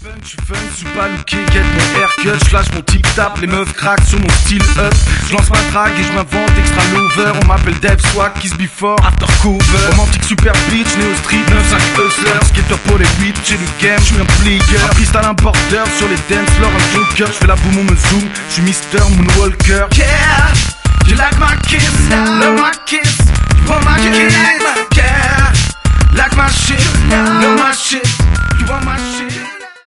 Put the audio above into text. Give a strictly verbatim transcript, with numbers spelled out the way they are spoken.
punk, j'suis fun, j'suis pas looké, get mon haircut, j'flash mon tip-tap, les meufs craquent sur mon style up. J'lance ma drague et j'm'invente extra lover. On m'appelle Dev Swag, Kiss Before, After Cover. Romantique super bitch, Neo Street, neuf cinq hustler. Skater pour les huit, j'ai le game, j'suis un player. Un freestyle un border sur les dance floor, un joker. J'fais la boum, on me zoom, j'suis Mister Moonwalker. Yeah, you like my kiss now.